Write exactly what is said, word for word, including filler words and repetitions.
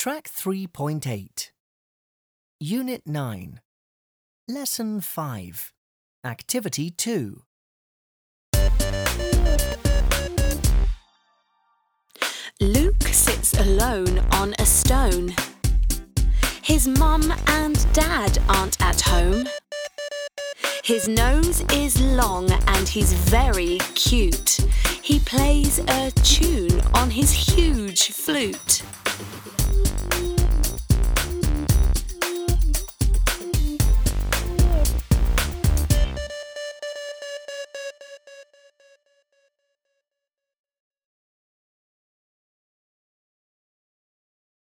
Track three point eight. Unit nine. Lesson five. Activity two. Luke sits alone on a stone. His mum and dad aren't at home. His nose is long and he's very cute. He plays a tune on his huge flute.